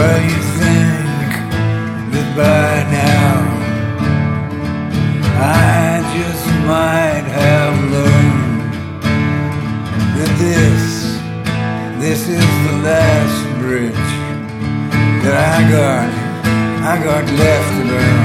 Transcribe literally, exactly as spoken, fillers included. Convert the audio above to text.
Well, you think that by now I just might have learned that this, this is the last bridge that I got, I got left to burn.